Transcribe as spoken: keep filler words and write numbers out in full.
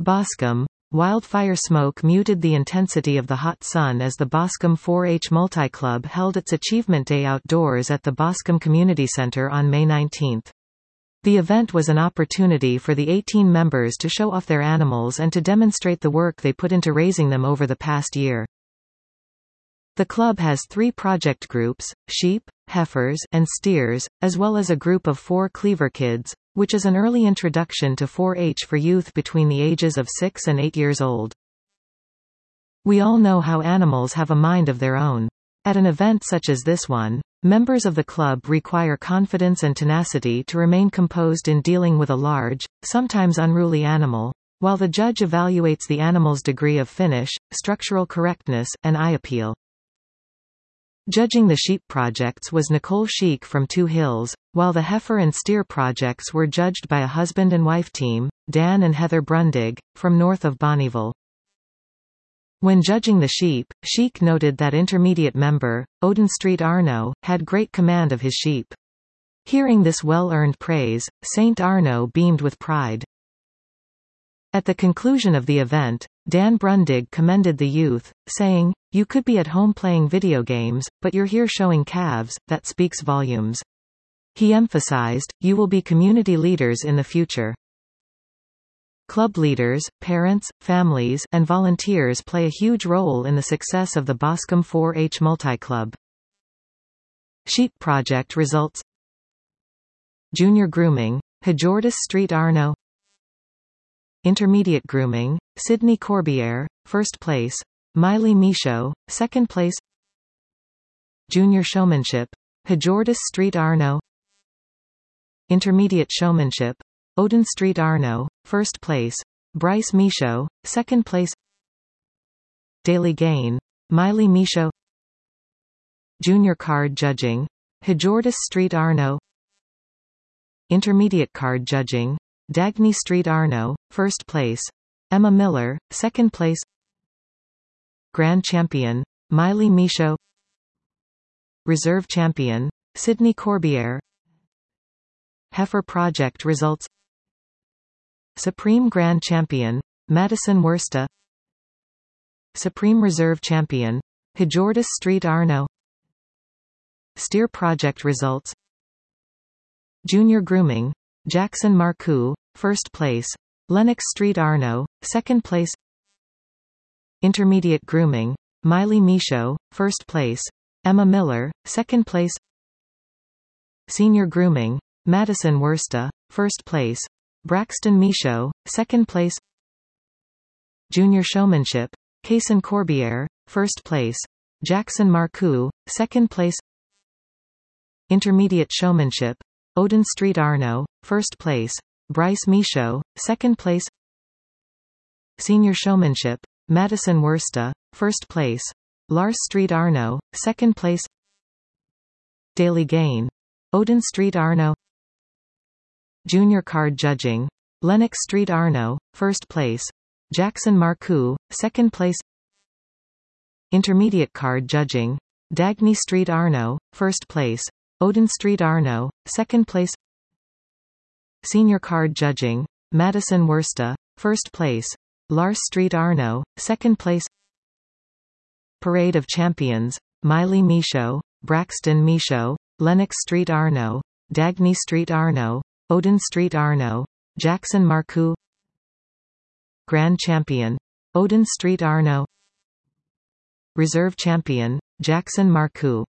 Boscombe. Wildfire smoke muted the intensity of the hot sun as the Boscombe four H Multi-Club held its Achievement Day outdoors at the Boscombe Community Centre on May nineteenth. The event was an opportunity for the eighteen members to show off their animals and to demonstrate the work they put into raising them over the past year. The club has three project groups, sheep, heifers, and steers, as well as a group of four Cleaver Kids, which is an early introduction to four H for youth between the ages of six and eight years old. We all know how animals have a mind of their own. At an event such as this one, members of the club require confidence and tenacity to remain composed in dealing with a large, sometimes unruly animal, while the judge evaluates the animal's degree of finish, structural correctness, and eye appeal. Judging the sheep projects was Nicole Sheik from Two Hills, while the heifer and steer projects were judged by a husband and wife team, Dan and Heather Brundig, from north of Bonnyville. When judging the sheep, Sheik noted that intermediate member, Odin Street Arno, had great command of his sheep. Hearing this well-earned praise, Saint Arno beamed with pride. At the conclusion of the event, Dan Brundig commended the youth, saying, "You could be at home playing video games, but you're here showing calves, that speaks volumes." He emphasized, "You will be community leaders in the future." Club leaders, parents, families, and volunteers play a huge role in the success of the Boscombe four H Multi-Club. Sheep project results: Junior grooming, Hajordis Street Arno. Intermediate grooming, Sydney Corbiere, first place. Miley Michaud, second place. Junior showmanship, Hajordis Street Arno. Intermediate showmanship, Odin Street Arno, first place. Bryce Michaud, second place. Daily gain, Miley Michaud. Junior card judging, Hajordis Street Arno. Intermediate card judging, Dagny Street Arno, first place. Emma Miller, second place. Grand champion, Miley Michaud. Reserve champion, Sydney Corbiere. Heifer project results: Supreme Grand Champion, Madison Wursta. Supreme Reserve Champion, Hajordis Street Arno. Steer project results: Junior grooming, Jackson Marcoux, first place. Lennox Street Arno, second place. Intermediate grooming, Miley Michaud, first place. Emma Miller, second place. Senior grooming, Madison Wursta, first place. Braxton Michaud, second place. Junior showmanship, Kaysen Corbiere, first place. Jackson Marcoux, second place. Intermediate showmanship, Odin Street Arno, first place. Bryce Michaud, second place. Senior showmanship, Madison Wursta, first place. Lars Street Arno, second place. Daily gain, Odin Street Arno. Junior card judging, Lennox Street Arno, first place. Jackson Marcoux, second place. Intermediate card judging, Dagny Street Arno, first place. Odin Street Arno, second place. Senior card judging, Madison Wursta, first place. Lars Street Arno, second place. Parade of Champions, Miley Michaud, Braxton Michaud, Lennox Street Arno, Dagny Street Arno, Odin Street Arno, Jackson Marcoux. Grand Champion, Odin Street Arno. Reserve Champion, Jackson Marcoux.